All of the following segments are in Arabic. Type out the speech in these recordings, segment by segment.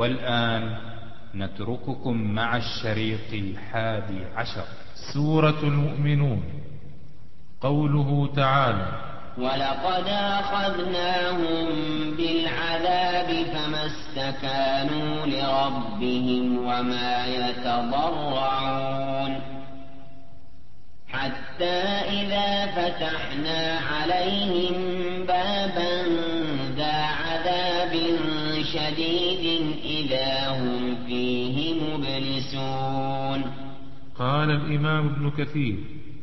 والآن نترككم مع الشريط 11. سورة المؤمنون. قوله تعالى: ولقد أخذناهم بالعذاب فما استكانوا لربهم وما يتضرعون حتى إذا فتحنا عليهم بابا ذا عذاب شديد إذا هم فيه مبلسون. قال الإمام ابن كثير: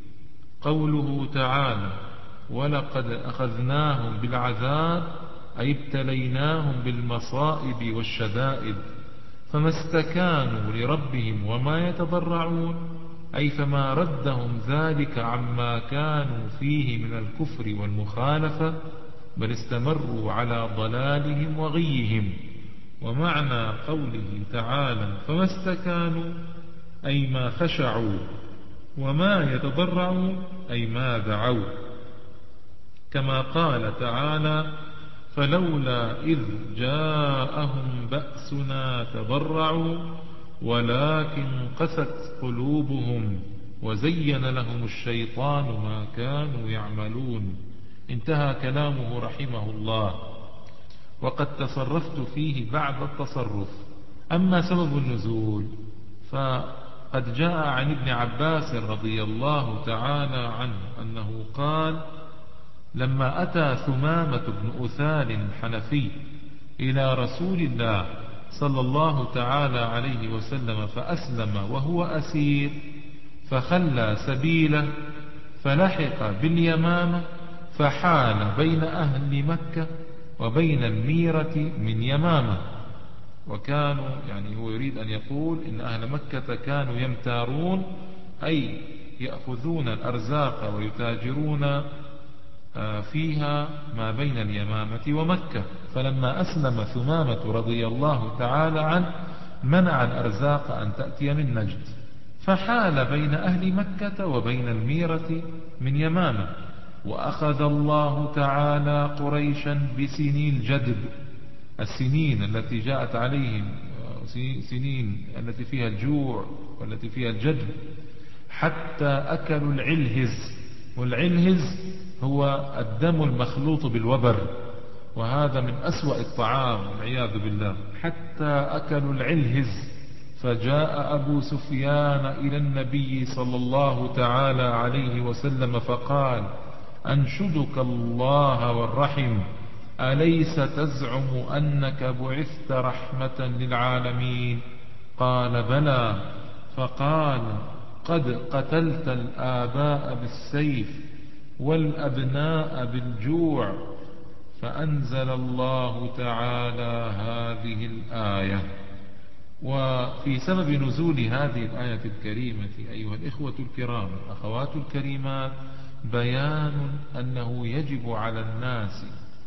قوله تعالى: ولقد أخذناهم بالعذاب، أي ابتليناهم بالمصائب والشدائد، فما استكانوا لربهم وما يتضرعون، أي فما ردهم ذلك عما كانوا فيه من الكفر والمخالفة، بل استمروا على ضلالهم وغيهم. ومعنى قوله تعالى فما استكانوا أي ما خشعوا، وما يتضرعون أي ما دعوا، كما قال تعالى: فلولا إذ جاءهم بأسنا تضرعوا ولكن قست قلوبهم وزين لهم الشيطان ما كانوا يعملون. انتهى كلامه رحمه الله. وقد تصرفت فيه بعد التصرف. أما سبب النزول فقد جاء عن ابن عباس رضي الله تعالى عنه أنه قال: لما أتى ثمامة بن أثال الحنفي إلى رسول الله صلى الله تعالى عليه وسلم فأسلم وهو أسير، فخلى سبيله فلحق باليمامة، فحال بين أهل مكة وبين الميرة من يمامة. وكانوا هو يريد أن يقول إن أهل مكة كانوا يمتارون، أي يأخذون الأرزاق ويتاجرون فيها ما بين اليمامة ومكة. فلما أسلم ثمامة رضي الله تعالى عنه منع الأرزاق أن تأتي من نجد، فحال بين أهل مكة وبين الميرة من يمامة. وأخذ الله تعالى قريشا بسنين الجدب، السنين التي جاءت عليهم، سنين التي فيها الجوع والتي فيها الجدب، حتى أكلوا العلهز. والعلهز هو الدم المخلوط بالوبر، وهذا من أسوأ الطعام والعياذ بالله. حتى أكلوا العلهز. فجاء أبو سفيان إلى النبي صلى الله تعالى عليه وسلم فقال: أنشدك الله والرحم، أليس تزعم أنك بعثت رحمة للعالمين؟ قال: بلى. فقال: قد قتلت الآباء بالسيف والأبناء بالجوع. فأنزل الله تعالى هذه الآية. وفي سبب نزول هذه الآية الكريمة أيها الإخوة الكرام الأخوات الكريمات بيان أنه يجب على الناس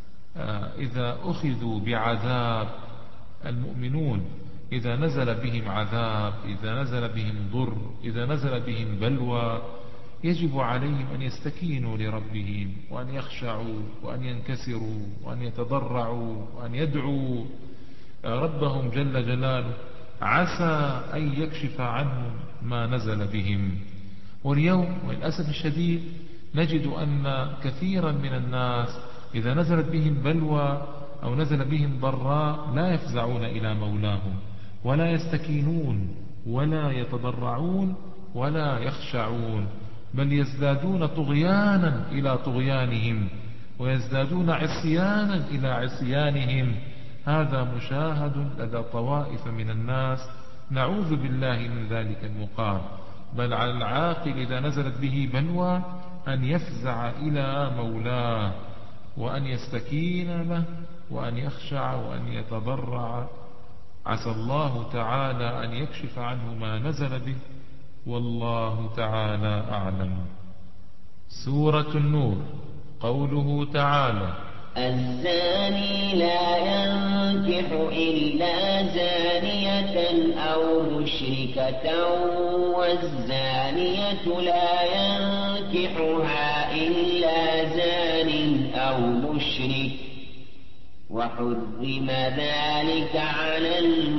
إذا أخذوا بعذاب، المؤمنون إذا نزل بهم عذاب، إذا نزل بهم ضر، إذا نزل بهم بلوى، يجب عليهم أن يستكينوا لربهم وأن يخشعوا وأن ينكسروا وأن يتضرعوا وأن يدعوا ربهم جل جلاله، عسى أن يكشف عنهم ما نزل بهم. واليوم وللأسف الشديد نجد أن كثيرا من الناس إذا نزلت بهم بلوى أو نزل بهم ضراء لا يفزعون إلى مولاهم ولا يستكينون ولا يتضرعون ولا يخشعون، بل يزدادون طغيانا إلى طغيانهم ويزدادون عصيانا إلى عصيانهم. هذا مشاهد لدى طوائف من الناس، نعوذ بالله من ذلك المقام. بل على العاقل إذا نزلت به بلوى أن يفزع إلى مولاه وأن يستكين له وأن يخشع وأن يتضرع، عسى الله تعالى أن يكشف عنه ما نزل به، والله تعالى أعلم. سورة النور. قوله تعالى: الزاني لا ينكح إلا زانية أو مشركة، والزانية لا ينكحها إلا زان أو مشرك، وحرم ذلك على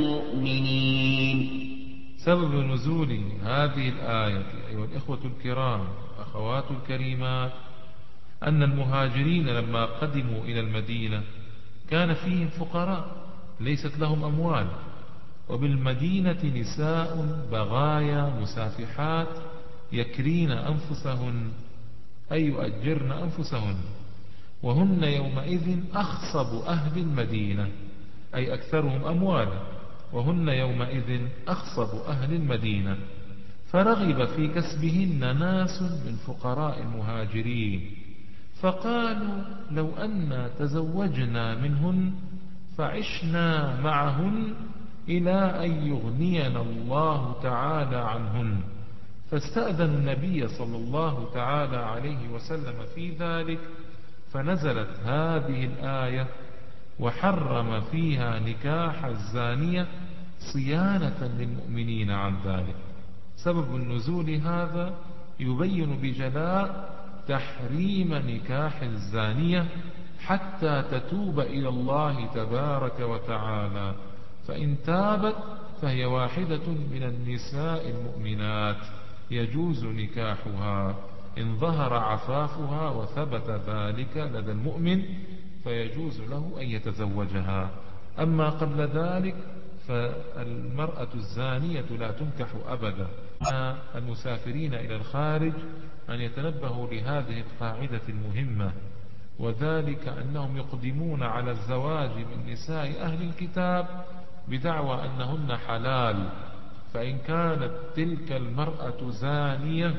المؤمنين. سبب نزول هذه الآية أيها الإخوة الكرام والأخوات الكريمات أن المهاجرين لما قدموا إلى المدينة كان فيهم فقراء ليست لهم أموال، وبالمدينة نساء بغايا مسافحات يكرين أنفسهن أي يؤجرن أنفسهن، وهن يومئذ أخصب أهل المدينة أي أكثرهم أموالا، وهن يومئذ أخصب أهل المدينة، فرغب في كسبهن ناس من فقراء المهاجرين، فقالوا لو أن تزوجنا منهن فعشنا معهن إلى أن يغنينا الله تعالى عنهن، فاستأذنوا النبي صلى الله تعالى عليه وسلم في ذلك، فنزلت هذه الآية وحرم فيها نكاح الزانية صيانة للمؤمنين عن ذلك. سبب النزول هذا يبين بجلاء تحريم نكاح الزانية حتى تتوب إلى الله تبارك وتعالى، فإن تابت فهي واحدة من النساء المؤمنات يجوز نكاحها إن ظهر عفافها وثبت ذلك لدى المؤمن فيجوز له أن يتزوجها. أما قبل ذلك فالمرأة الزانية لا تنكح أبدا. المسافرين إلى الخارج أن يتنبهوا لهذه القاعدة المهمة، وذلك أنهم يقدمون على الزواج من نساء أهل الكتاب بدعوى أنهن حلال، فإن كانت تلك المرأة زانية،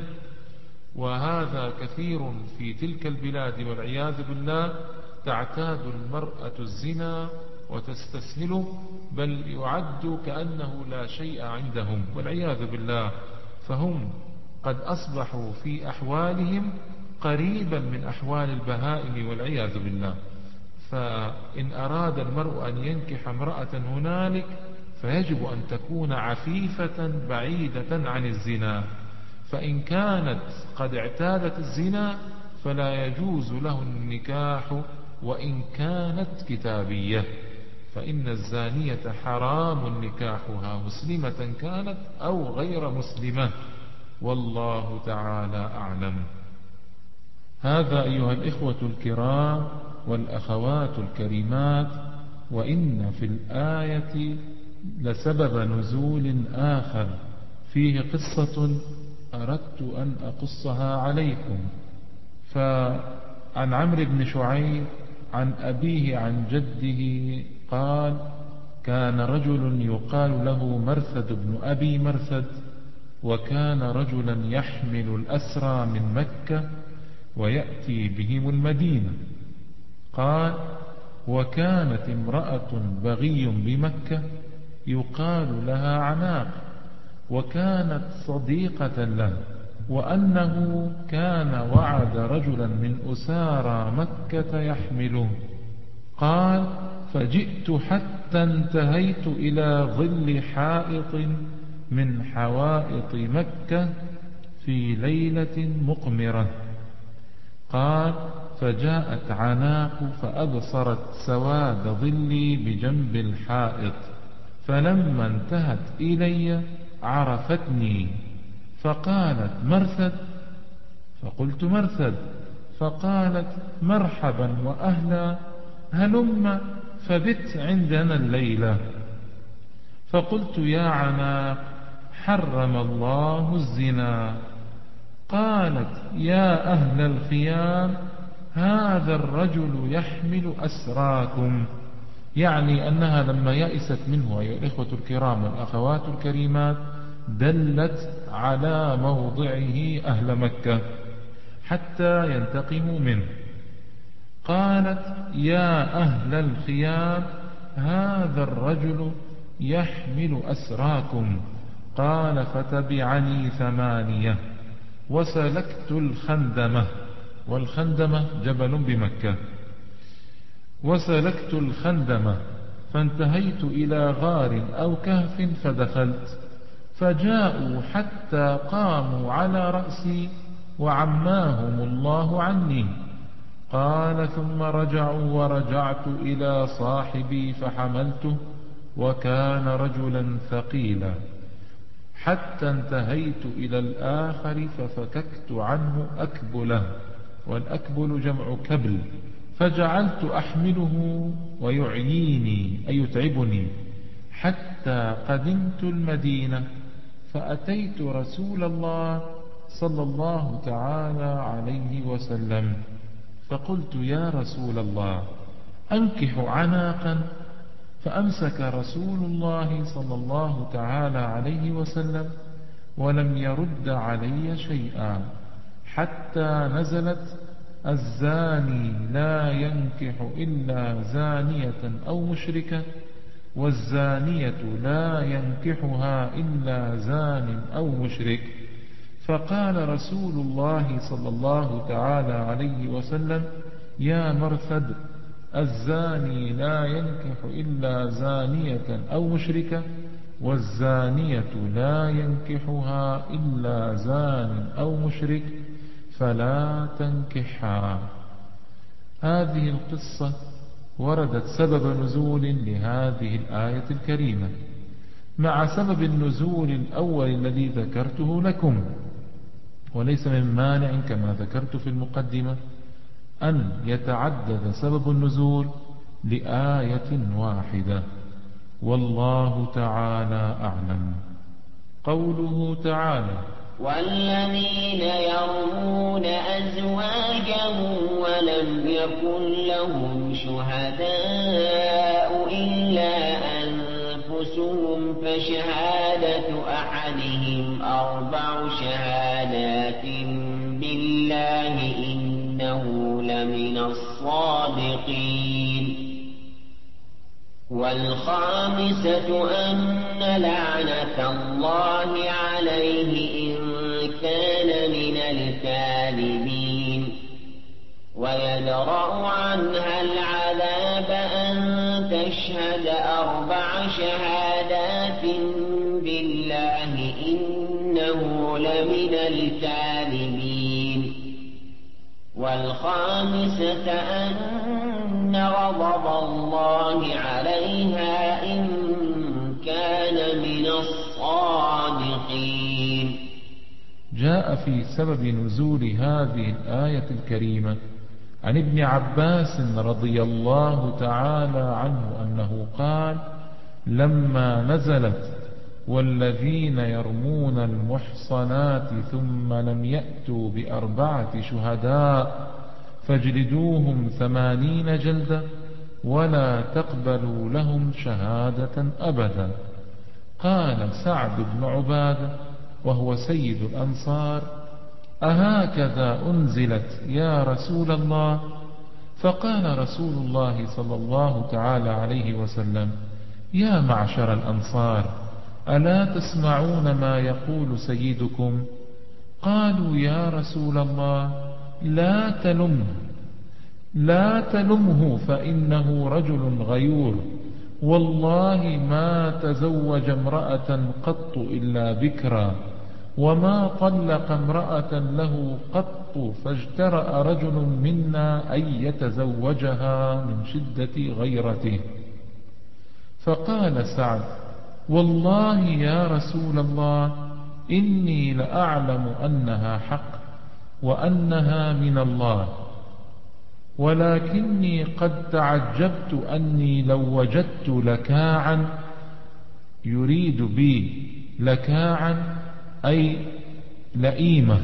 وهذا كثير في تلك البلاد والعياذ بالله، تعتاد المرأة الزنا وتستسهله، بل يعد كأنه لا شيء عندهم والعياذ بالله، فهم قد أصبحوا في أحوالهم قريبا من أحوال البهائم والعياذ بالله. فإن أراد المرء أن ينكح امرأة هنالك فيجب أن تكون عفيفة بعيدة عن الزنا، فإن كانت قد اعتادت الزنا فلا يجوز له النكاح وإن كانت كتابية، فإن الزانية حرام نكاحها مسلمة كانت أو غير مسلمة، والله تعالى أعلم. هذا أيها الإخوة الكرام والأخوات الكريمات، وإن في الآية لسبب نزول آخر فيه قصة أردت أن أقصها عليكم. فعن عمرو بن شعيب عن أبيه عن جده قال: كان رجل يقال له مرثد بن أبي مرثد، وكان رجلا يحمل الأسرى من مكة ويأتي بهم المدينة. قال: وكانت امرأة بغي بمكة يقال لها عناق، وكانت صديقة له، وأنه كان وعد رجلا من أسارى مكة يحمله. قال: فجئت حتى انتهيت إلى ظل حائط من حوائط مكة في ليلة مقمرة. قال: فجاءت عناق فأبصرت سواد ظلي بجنب الحائط، فلما انتهت إلي عرفتني فقالت: مرثد؟ فقلت: مرثد. فقالت: مرحبا وأهلا، هلم فبت عندنا الليلة. فقلت: يا عناق، حرم الله الزنا. قالت: يا أهل الخيام، هذا الرجل يحمل أسراكم، يعني أنها لما يئست منه أيها الإخوة الكرام والأخوات الكريمات دلت على موضعه أهل مكة حتى ينتقموا منه. قالت: يا أهل الخيام، هذا الرجل يحمل أسراكم. قال: فتبعني 8 وسلكت الخندمة، والخندمة جبل بمكة، وسلكت الخندمة فانتهيت إلى غار أو كهف فدخلت، فجاءوا حتى قاموا على رأسي وعماهم الله عني. قال ثم رجعوا ورجعت إلى صاحبي فحملته، وكان رجلا ثقيلا، حتى انتهيت إلى الآخر ففككت عنه أكبله، والأكبل جمع كبل، فجعلت أحمله ويعييني أي يتعبني، حتى قدمت المدينة، فأتيت رسول الله صلى الله تعالى عليه وسلم، فقلت يا رسول الله أنكح عناقا؟ فأمسك رسول الله صلى الله تعالى عليه وسلم ولم يرد علي شيئا، حتى نزلت الزاني لا ينكح إلا زانية أو مشركة، والزانية لا ينكحها إلا زان أو مشرك. فقال رسول الله صلى الله تعالى عليه وسلم يا مرثد، الزاني لا ينكح إلا زانية أو مشركة، والزانية لا ينكحها إلا زان أو مشرك، فلا تنكحها. هذه القصة وردت سبب نزول لهذه الآية الكريمة مع سبب النزول الأول الذي ذكرته لكم، وليس من مانع كما ذكرت في المقدمة أن يتعدد سبب النزول لآية واحدة، والله تعالى أعلم. قوله تعالى والذين يرمون أزواجهم ولم يكن لهم شهداء إلا أنفسهم فشهادة أحدهم 4 شهادات بالله إنه لمن الصادقين، والخامسة أن لعنة الله عليه إن كان من الكاذبين، ويدرأ عنها العذاب أن تشهد 4 شهادات بالله إنه لمن الكاذبين، والخامسة أن غضب الله عليها إن كان من الصادقين. جاء في سبب نزول هذه الآية الكريمة عن ابن عباس رضي الله تعالى عنه أنه قال لما نزلت والذين يرمون المحصنات ثم لم يأتوا ب4 شهداء فاجلدوهم 80 جلدة ولا تقبلوا لهم شهادة أبدا، قال سعد بن عبادة وهو سيد الأنصار أهكذا أنزلت يا رسول الله؟ فقال رسول الله صلى الله تعالى عليه وسلم يا معشر الأنصار ألا تسمعون ما يقول سيدكم؟ قالوا يا رسول الله لا تلمه فإنه رجل غيور، والله ما تزوج امرأة قط إلا بكرا، وما طلق امرأة له قط، فاجترأ رجل منا أن يتزوجها من شدة غيرته. فقال سعد والله يا رسول الله إني لأعلم أنها حق وأنها من الله، ولكني قد تعجبت أني لو وجدت لكاعا، يريد بي لكاعا أي لئيمة،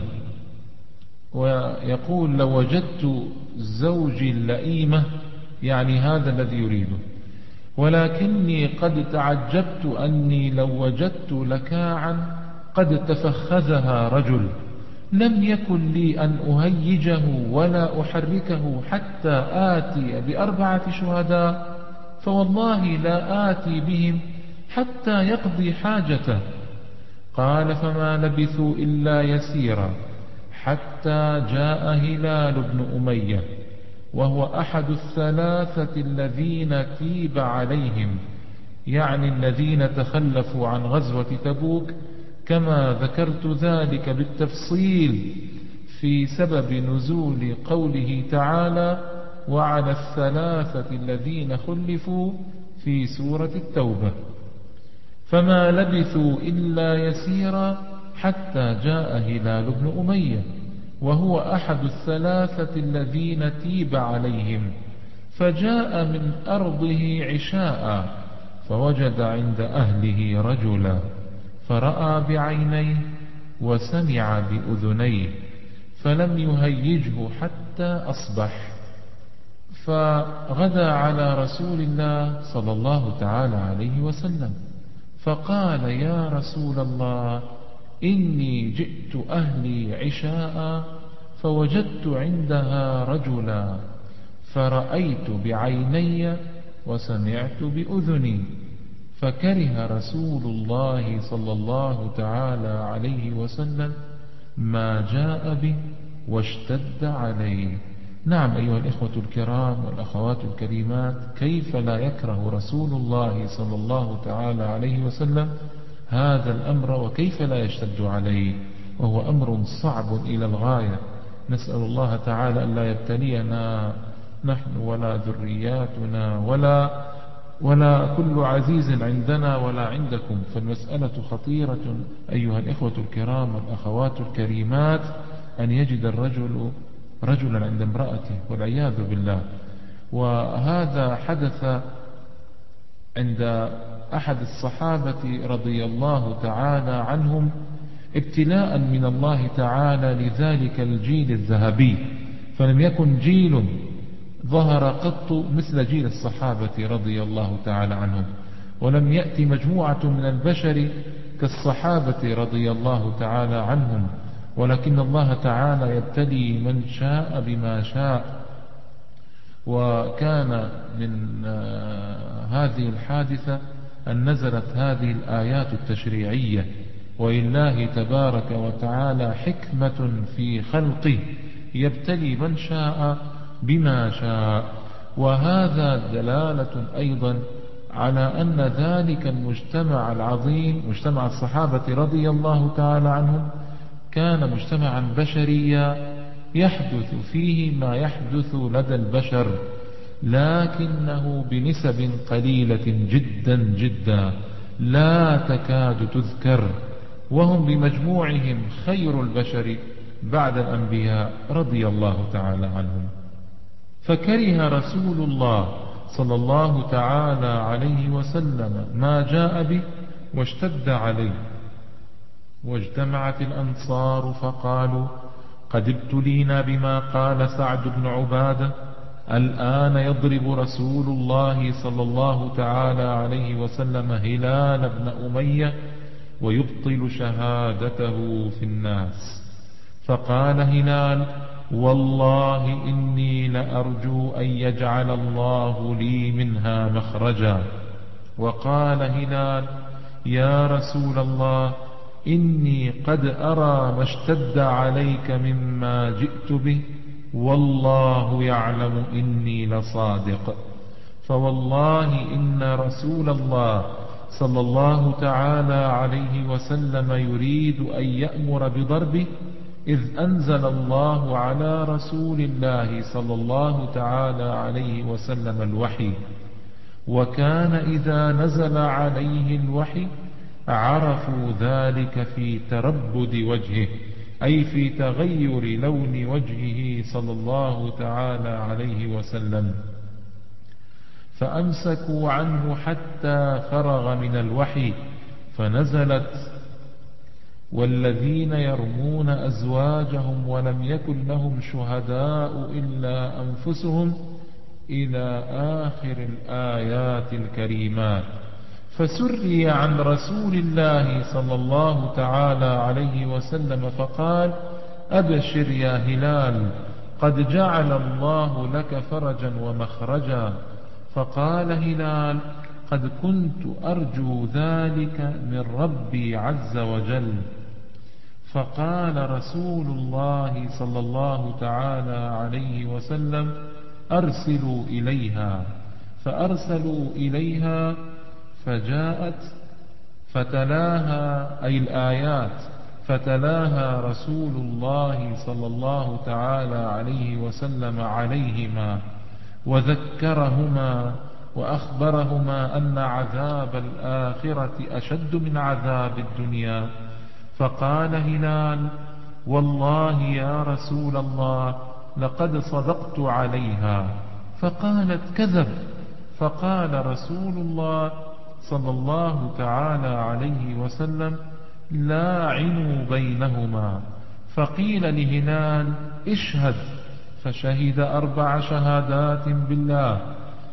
ويقول لو وجدت زوجي اللئيمة يعني هذا الذي يريده، ولكني قد تعجبت أني لو وجدت لكاعا قد تفخذها رجل لم يكن لي أن أهيجه ولا أحركه حتى آتي ب4 شهداء، فوالله لا آتي بهم حتى يقضي حاجته. قال فما لبثوا إلا يسيرا حتى جاء هلال بن أمية، وهو أحد ال3 الذين تيب عليهم، يعني الذين تخلفوا عن غزوة تبوك، كما ذكرت ذلك بالتفصيل في سبب نزول قوله تعالى: وعلى الثلاثة الذين خلفوا في سورة التوبة. فما لبثوا إلا يسيرا حتى جاء هلال بن أمية، وهو أحد الثلاثة الذين تيب عليهم، فجاء من أرضه عشاء، فوجد عند أهله رجلا، فرأى بعينيه وسمع بأذنيه، فلم يهيجه حتى أصبح. فغدا على رسول الله صلى الله تعالى عليه وسلم، فقال: يا رسول الله، إني جئت أهلي عشاء، فوجدت عندها رجلا، فرأيت بعيني وسمعت بأذني. فكره رسول الله صلى الله تعالى عليه وسلم ما جاء به واشتد عليه. نعم أيها الإخوة الكرام والأخوات الكريمات، كيف لا يكره رسول الله صلى الله تعالى عليه وسلم هذا الأمر، وكيف لا يشتد عليه، وهو أمر صعب إلى الغاية. نسأل الله تعالى أن لا يبتلينا نحن ولا ذرياتنا ولا كل عزيز عندنا ولا عندكم، فالمسألة خطيرة أيها الإخوة الكرام والأخوات الكريمات، أن يجد الرجل رجلا عند امرأته والعياذ بالله. وهذا حدث عند أحد الصحابة رضي الله تعالى عنهم ابتلاء من الله تعالى لذلك الجيل الذهبي، فلم يكن جيل ظهر قط مثل جيل الصحابة رضي الله تعالى عنهم، ولم يأتي مجموعة من البشر كالصحابة رضي الله تعالى عنهم، ولكن الله تعالى يبتلي من شاء بما شاء. وكان من هذه الحادثة أن نزلت هذه الآيات التشريعية: ولله تبارك وتعالى حكمة في خلقه يبتلي من شاء بما شاء. وهذا دلالة أيضا على أن ذلك المجتمع العظيم، مجتمع الصحابة رضي الله تعالى عنهم، كان مجتمعا بشريا يحدث فيه ما يحدث لدى البشر، لكنه بنسب قليلة جدا جدا لا تكاد تذكر، وهم بمجموعهم خير البشر بعد الأنبياء رضي الله تعالى عنهم. فكره رسول الله صلى الله تعالى عليه وسلم ما جاء به واشتد عليه. واجتمعت الأنصار فقالوا: قد ابتلينا بما قال سعد بن عبادة، الآن يضرب رسول الله صلى الله تعالى عليه وسلم هلال بن أمية ويبطل شهادته في الناس. فقال هلال: والله إني لأرجو أن يجعل الله لي منها مخرجا. وقال هلال: يا رسول الله، إني قد أرى ما اشتد عليك مما جئت به، والله يعلم إني لصادق. فوالله إن رسول الله صلى الله تعالى عليه وسلم يريد أن يأمر بضربه، إذ أنزل الله على رسول الله صلى الله تعالى عليه وسلم الوحي. وكان إذا نزل عليه الوحي عرفوا ذلك في تربد وجهه، أي في تغير لون وجهه صلى الله تعالى عليه وسلم، فأمسكوا عنه حتى فرغ من الوحي، فنزلت: والذين يرمون أزواجهم ولم يكن لهم شهداء إلا أنفسهم، إلى آخر الآيات الكريمات. فسري عن رسول الله صلى الله تعالى عليه وسلم فقال: أبشر يا هلال، قد جعل الله لك فرجا ومخرجا. فقال هلال: قد كنت أرجو ذلك من ربي عز وجل. فقال رسول الله صلى الله تعالى عليه وسلم: أرسلوا إليها. فأرسلوا إليها فجاءت فتلاها، أي الآيات، فتلاها رسول الله صلى الله تعالى عليه وسلم عليهما وذكرهما وأخبرهما أن عذاب الآخرة أشد من عذاب الدنيا. فقال هلال: والله يا رسول الله لقد صدقت عليها. فقالت: كذب. فقال رسول الله صلى الله تعالى عليه وسلم: لاعنوا بينهما. فقيل لهلال: اشهد. فشهد 4 شهادات بالله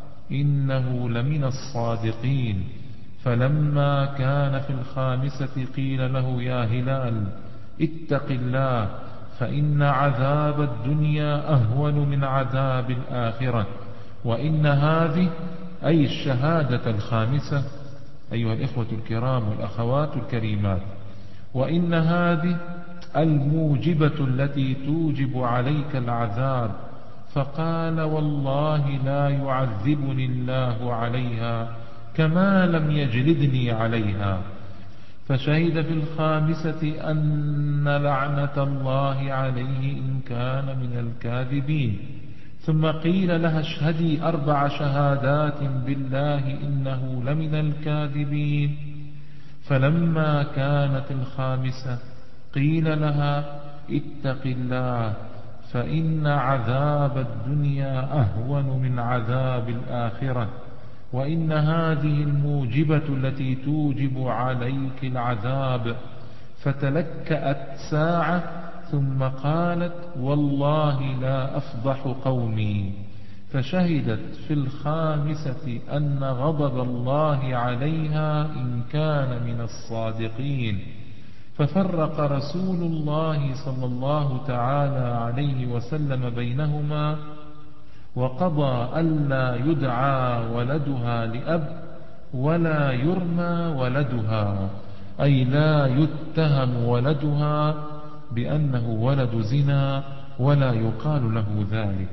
إنه لمن الصادقين. فلما كان في 5 قيل له: يا هلال اتق الله، فإن عذاب الدنيا أهون من عذاب الآخرة، وإن هذه، أي الشهادة 5 أيها الإخوة الكرام والأخوات الكريمات، وإن هذه الموجبة التي توجب عليك العذاب. فقال: والله لا يعذبني الله عليها كما لم يجلدني عليها. فشهد في 5 أن لعنة الله عليه إن كان من الكاذبين. ثم قيل لها: اشهدي 4 شهادات بالله إنه لمن الكاذبين. فلما كانت 5 قيل لها: اتق الله، فإن عذاب الدنيا أهون من عذاب الآخرة، وإن هذه الموجبة التي توجب عليك العذاب. فتلكأت ساعة ثم قالت: والله لا أفضح قومي. فشهدت في 5 أن غضب الله عليها إن كان من الصادقين. ففرق رسول الله صلى الله تعالى عليه وسلم بينهما، وقضى ألا يدعى ولدها لأب ولا يرمى ولدها، أي لا يتهم ولدها بأنه ولد زنا ولا يقال له ذلك.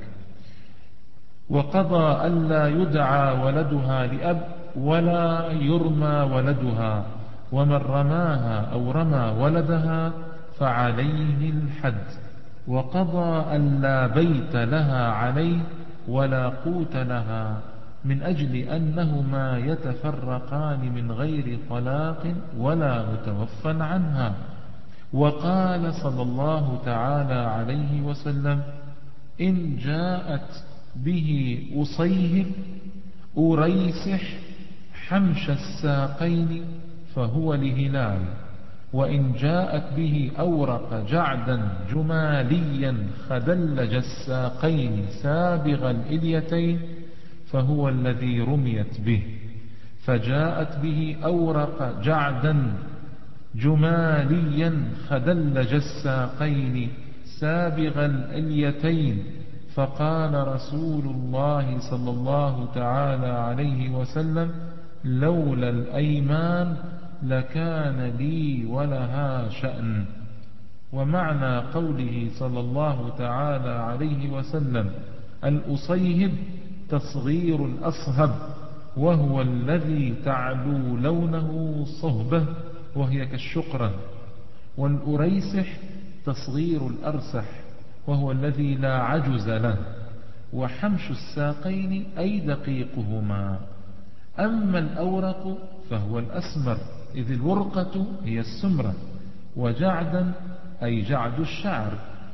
وقضى ألا يدعى ولدها لأب ولا يرمى ولدها، ومن رماها أو رمى ولدها فعليه الحد. وقضى ألا بيت لها عليه ولا قوت لها، من أجل أنهما يتفرقان من غير طلاق ولا متوفى عنها. وقال صلى الله تعالى عليه وسلم: إن جاءت به أصيهب أريسح حمش الساقين فهو لهلال، وإن جاءت به أورق جعدا جماليا خدلج الساقين سابغ الإليتين فهو الذي رميت به. فجاءت به أورق جعدا جماليا خدلج الساقين سابغ الإليتين، فقال رسول الله صلى الله تعالى عليه وسلم: لولا الأيمان لكان لي ولها شأن. ومعنى قوله صلى الله تعالى عليه وسلم الأصيهب تصغير الأصهب، وهو الذي تعلو لونه صهبة وهي كالشقرة، والأريسح تصغير الأرسح وهو الذي لا عجز له، وحمش الساقين أي دقيقهما. أما الأورق فهو الأسمر، إذ الورقة هي السمرة، وجعدا أي جعد الشعر،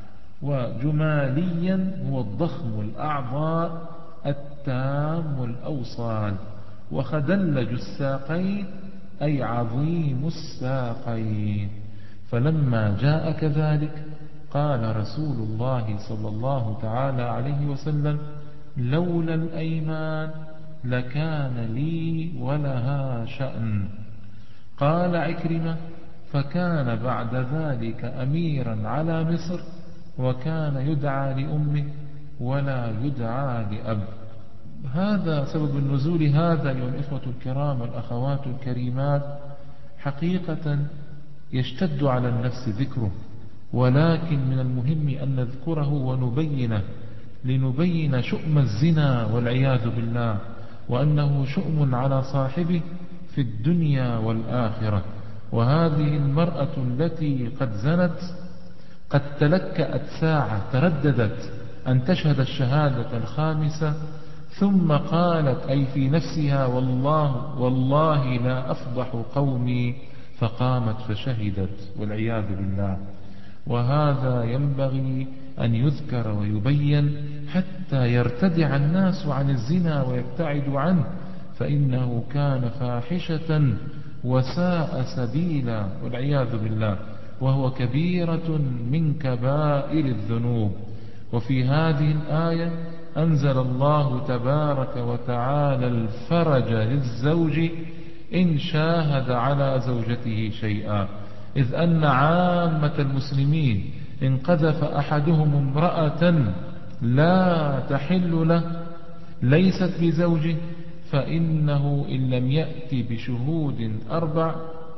وجماليا هو الضخم الأعضاء التام الأوصال، وخدلج الساقين أي عظيم الساقين. فلما جاء كذلك قال رسول الله صلى الله تعالى عليه وسلم: لولا الأيمان لكان لي ولها شأن. قال عكرمة: فكان بعد ذلك أميرا على مصر، وكان يدعى لأمه ولا يدعى لأب. هذا سبب النزول هذا أيها الإخوة الكرام والأخوات الكريمات، حقيقة يشتد على النفس ذكره، ولكن من المهم أن نذكره ونبينه، لنبين شؤم الزنا والعياذ بالله، وأنه شؤم على صاحبه في الدنيا والآخرة. وهذه المرأة التي قد زنت قد تلكأت ساعة، ترددت أن تشهد الشهادة الخامسة، ثم قالت أي في نفسها: والله لا أفضح قومي، فقامت فشهدت، والعياذ بالله. وهذا ينبغي أن يذكر ويبين حتى يرتدع الناس عن الزنا ويبتعدوا عنه، فإنه كان فاحشة وساء سبيلا، والعياذ بالله، وهو كبيرة من كبائر الذنوب. وفي هذه الآية أنزل الله تبارك وتعالى الفرج للزوج إن شاهد على زوجته شيئا، إذ أن عامة المسلمين إن قذف أحدهم امرأة لا تحل له ليست بزوجه، فإنه إن لم يأتي بشهود 4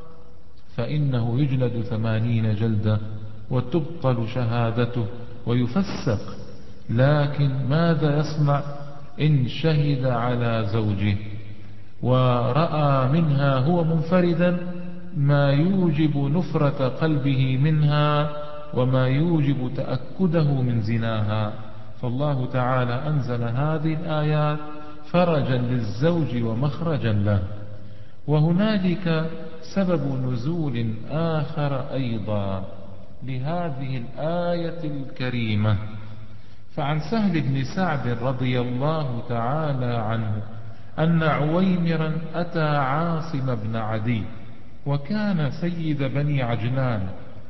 فإنه يجلد 80 جلدة وتبطل شهادته ويفسق. لكن ماذا يصنع إن شهد على زوجه ورأى منها هو منفردا ما يوجب نفرة قلبه منها وما يوجب تأكده من زناها؟ فالله تعالى أنزل هذه الآيات فرجا للزوج ومخرجا له. وهنالك سبب نزول آخر أيضا لهذه الآية الكريمة. فعن سهل بن سعد رضي الله تعالى عنه أن عويمرا أتى عاصم بن عدي، وكان سيد بني عجلان،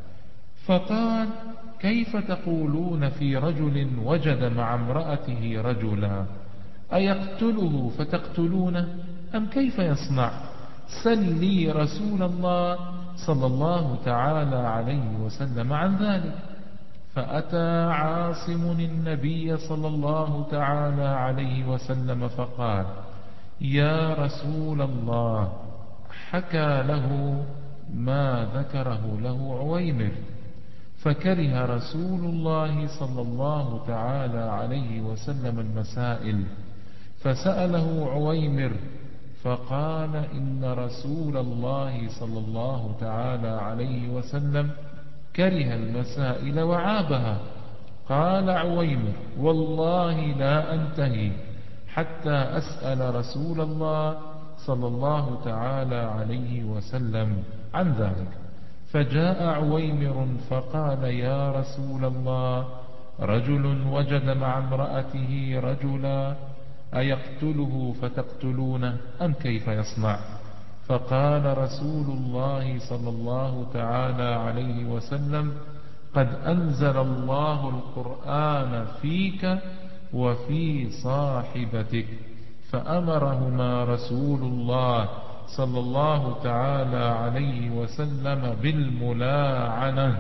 فقال: كيف تقولون في رجل وجد مع امرأته رجلا، أيقتله فتقتلونه أم كيف يصنع؟ سل لي رسول الله صلى الله تعالى عليه وسلم عن ذلك. فأتى عاصم النبي صلى الله تعالى عليه وسلم فقال: يا رسول الله. حكى له ما ذكره له عويمر، فكره رسول الله صلى الله تعالى عليه وسلم المسائل، فسأله عويمر فقال: إن رسول الله صلى الله تعالى عليه وسلم كره المسائل وعابها. قال عويمر: والله لا أنتهي حتى أسأل رسول الله صلى الله تعالى عليه وسلم عن ذلك. فجاء عويمر فقال: يا رسول الله، رجل وجد مع امرأته رجلا، أيقتله فتقتلونه أم كيف يصنع؟ فقال رسول الله صلى الله تعالى عليه وسلم: قد أنزل الله القرآن فيك وفي صاحبتك. فأمرهما رسول الله صلى الله تعالى عليه وسلم بالملاعنة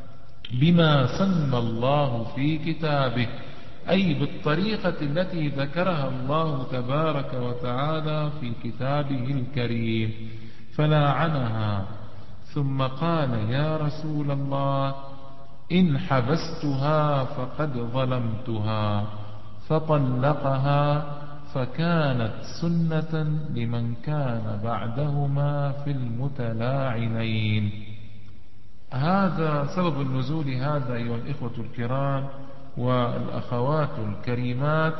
بما سمى الله في كتابه، أي بالطريقة التي ذكرها الله تبارك وتعالى في كتابه الكريم، فلاعنها. ثم قال: يا رسول الله، إن حبستها فقد ظلمتها، فطلقها، فكانت سنة لمن كان بعدهما في المتلاعنين. هذا سبب النزول هذا أيها الإخوة الكرام والأخوات الكريمات،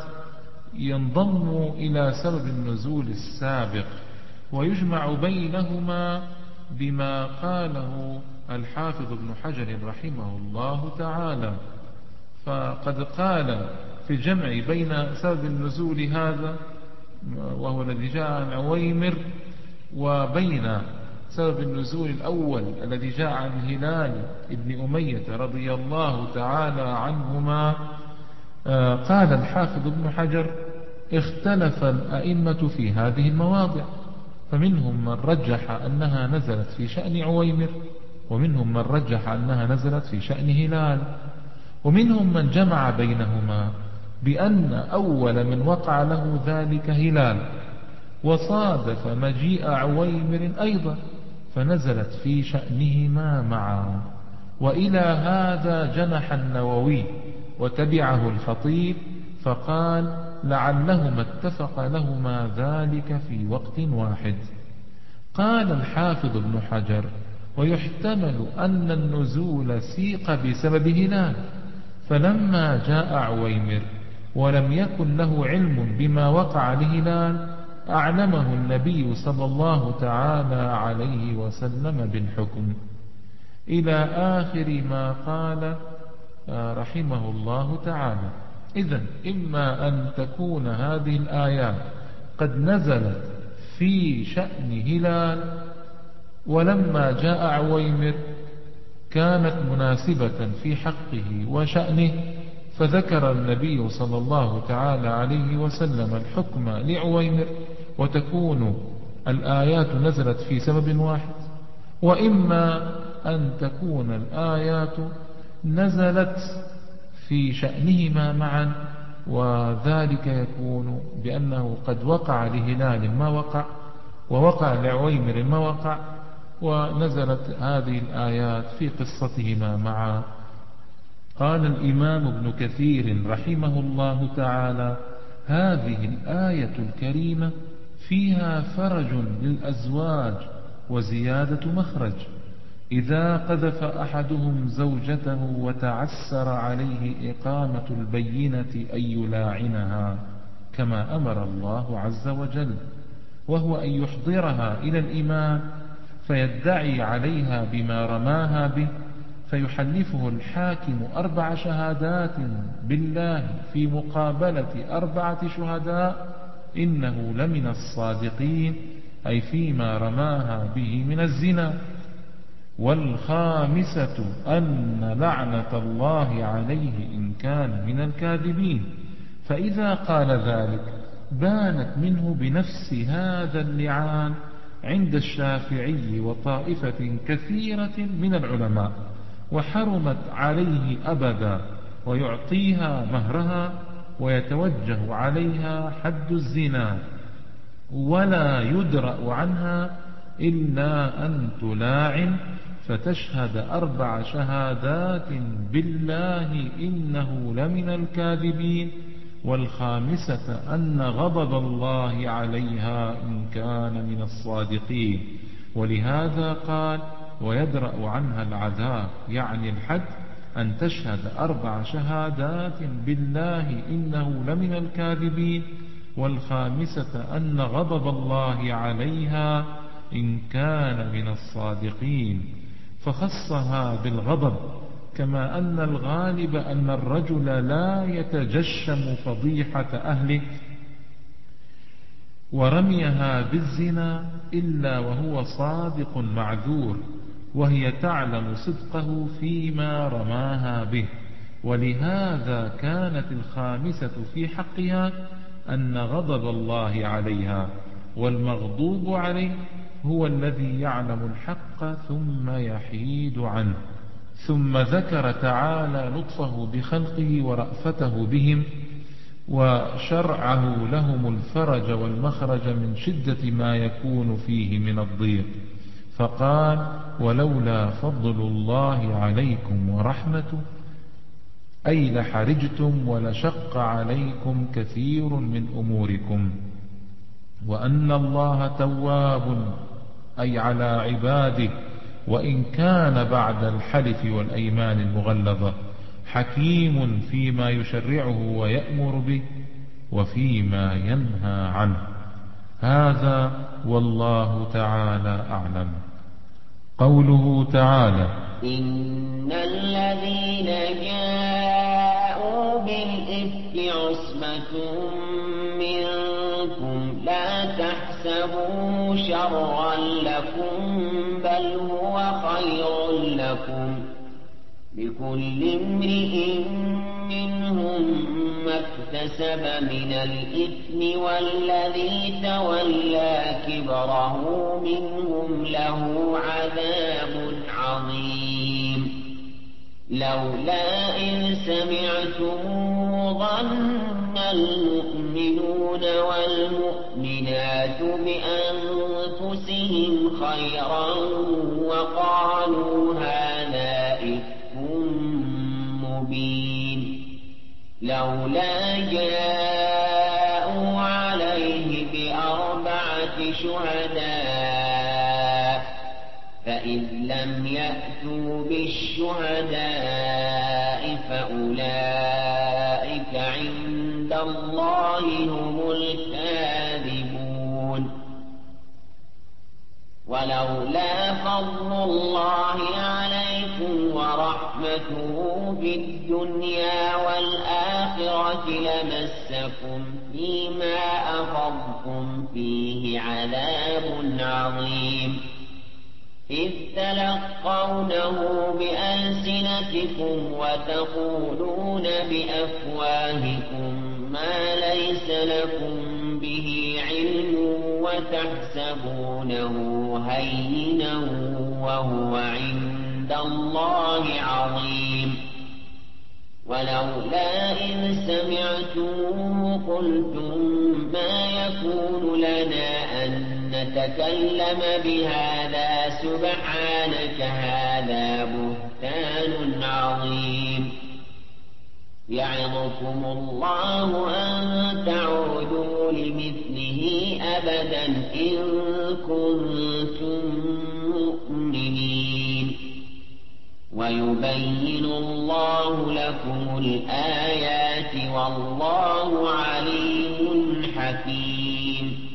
ينضم إلى سبب النزول السابق، ويجمع بينهما بما قاله الحافظ ابن حجر رحمه الله تعالى. فقد قال في الجمع بين سبب النزول هذا وهو الذي جاء عن عويمر وبين سبب النزول الأول الذي جاء عن هلال ابن أمية رضي الله تعالى عنهما، قال الحافظ ابن حجر: اختلف الأئمة في هذه المواضع، فمنهم من رجح أنها نزلت في شأن عويمر، ومنهم من رجح أنها نزلت في شأن هلال، ومنهم من جمع بينهما بأن أول من وقع له ذلك هلال، وصادف مجيء عويمر أيضا فنزلت في شأنهما معا. وإلى هذا جنح النووي وتبعه الخطيب، فقال: لعلهما اتفق لهما ذلك في وقت واحد. قال الحافظ ابن حجر: ويحتمل أن النزول سيق بسبب هلال، فلما جاء عويمر ولم يكن له علم بما وقع لهلال أعلمه النبي صلى الله تعالى عليه وسلم بالحكم، إلى آخر ما قال رحمه الله تعالى. إذن إما أن تكون هذه الآيات قد نزلت في شأن هلال، ولما جاء عويمر كانت مناسبة في حقه وشأنه، فذكر النبي صلى الله تعالى عليه وسلم الحكم لعويمر، وتكون الآيات نزلت في سبب واحد. وإما أن تكون الآيات نزلت في شأنهما معا، وذلك يكون بأنه قد وقع لهلال ما وقع، ووقع لعويمر ما وقع، ونزلت هذه الآيات في قصتهما معا. قال الإمام ابن كثير رحمه الله تعالى: هذه الآية الكريمة فيها فرج للأزواج وزيادة مخرج، إذا قذف أحدهم زوجته وتعسر عليه إقامة البينة أن يلاعنها كما أمر الله عز وجل، وهو أن يحضرها إلى الإمام فيدعي عليها بما رماها به، فيحلفه الحاكم 4 شهادات بالله في مقابلة 4 شهداء إنه لمن الصادقين، أي فيما رماها به من الزنا. والخامسة أن لعنة الله عليه إن كان من الكاذبين. فإذا قال ذلك بانت منه بنفس هذا اللعان عند الشافعي وطائفة كثيرة من العلماء، وحرمت عليه أبدا، ويعطيها مهرها ويتوجه عليها حد الزنا، ولا يدرأ عنها إلا أن تلاعن فتشهد 4 شهادات بالله إنه لمن الكاذبين، والخامسة أن غضب الله عليها إن كان من الصادقين. ولهذا قال: ويدرأ عنها العذاب، يعني الحد، أن تشهد 4 شهادات بالله إنه لمن الكاذبين، والخامسة أن غضب الله عليها إن كان من الصادقين، فخصها بالغضب، كما أن الغالب أن الرجل لا يتجشم فضيحة أهله ورميها بالزنا إلا وهو صادق معذور، وهي تعلم صدقه فيما رماها به. ولهذا كانت الخامسة في حقها أن غضب الله عليها، والمغضوب عليه هو الذي يعلم الحق ثم يحيد عنه. ثم ذكر تعالى لطفه بخلقه ورأفته بهم، وشرعه لهم الفرج والمخرج من شدة ما يكون فيه من الضيق، فقال: ولولا فضل الله عليكم ورحمته أي لحرجتم ولشق عليكم كثير من أموركم، وأن الله تواب أي على عباده، وإن كان بعد الحلف والأيمان المغلظة، حكيم فيما يشرعه ويأمر به وفيما ينهى عنه. هذا والله تعالى أعلم. قوله تعالى: إن الذين جاءوا بالإفك عصبة منكم لا تحسبوه شرا لكم بل هو خير لكم، لكل امرئ منهم ما اكتسب من الإثم، والذي تولى كبره منهم له عذاب عظيم. لولا إذ سمعتموه ظن المؤمنون والمؤمنات بأنفسهم خيرا وقالوا هذا إفك مبين. لولا جاءوا عليه ب4 شهداء، فإذ لم يأتوا بالشهداء فأولئك عند الله هم الكاذبون ولولا فضل الله عليكم ورحمته في الدنيا والآخرة لمسكم فيما أفضتم فيه عذاب عظيم إذ تلقونه بألسنتكم وتقولون بأفواهكم ما ليس لكم به علم وتحسبونه هينا وهو عند الله عظيم ولولا إذ سمعتموه قلتم ما يكون لنا أن نتكلم بهذا سبحانك هذا بهتان عظيم يعظكم الله أن تعودوا لمثله أبدا إن كنتم مؤمنين ويبين الله لكم الآيات والله عليم حكيم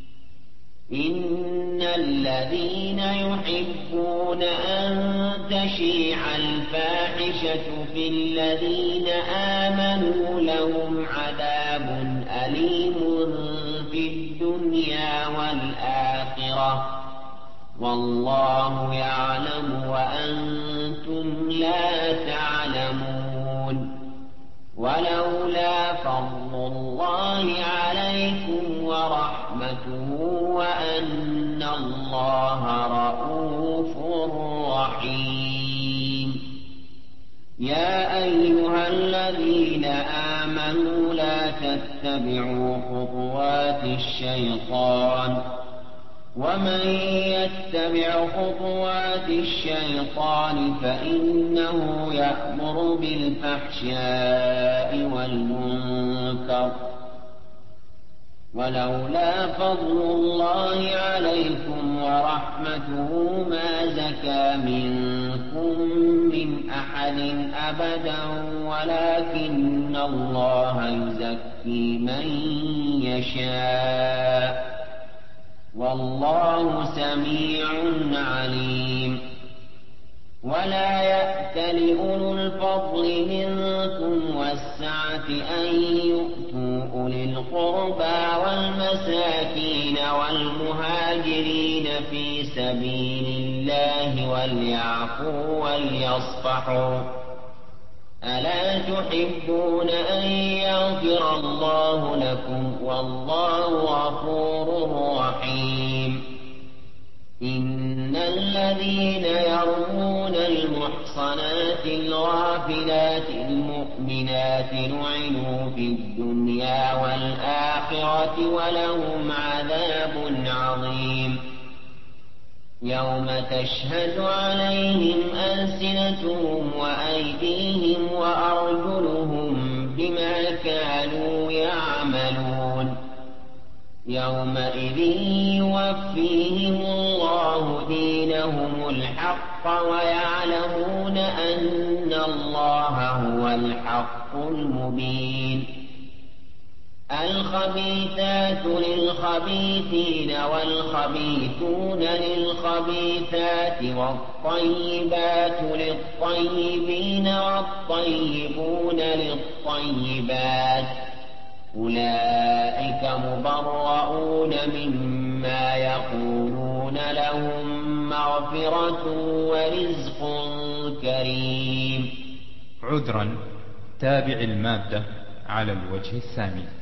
إن الذين يحبون أن تشيع الفاحشة في الذين آمنوا لهم عذاب أليم في الدنيا والآخرة والله يعلم وأنتم لا تعلمون ولولا فضل الله عليكم ورحمته وأن الله رءوف رحيم يا أيها الذين آمنوا لا تتبعوا خطوات الشيطان ومن يتبع خطوات الشيطان فإنه يأمر بالفحشاء والمنكر ولولا فضل الله عليكم ورحمته ما زكى منكم من أحد أبدا ولكن الله يزكي من يشاء والله سميع عليم ولا يأتل أولو الفضل منكم والسعة أن يؤتوا أولي القربى والمساكين والمهاجرين في سبيل الله وليعفوا وليصفحوا ألا تحبون أن يغفر الله لكم والله غفور رحيم إن الذين يرمون المحصنات الغافلات المؤمنات لعنوا في الدنيا والآخرة ولهم عذاب عظيم يوم تشهد عليهم ألسنتهم وأيديهم وأرجلهم بما كانوا يعملون يومئذ يوفيهم الله دينهم الحق ويعلمون أن الله هو الحق المبين الخبيثات للخبيثين والخبيثون للخبيثات والطيبات للطيبين والطيبون للطيبات أولئك مبرؤون مما يقولون لهم مغفرة ورزق كريم عذرا تابع المادة على الوجه الثاني.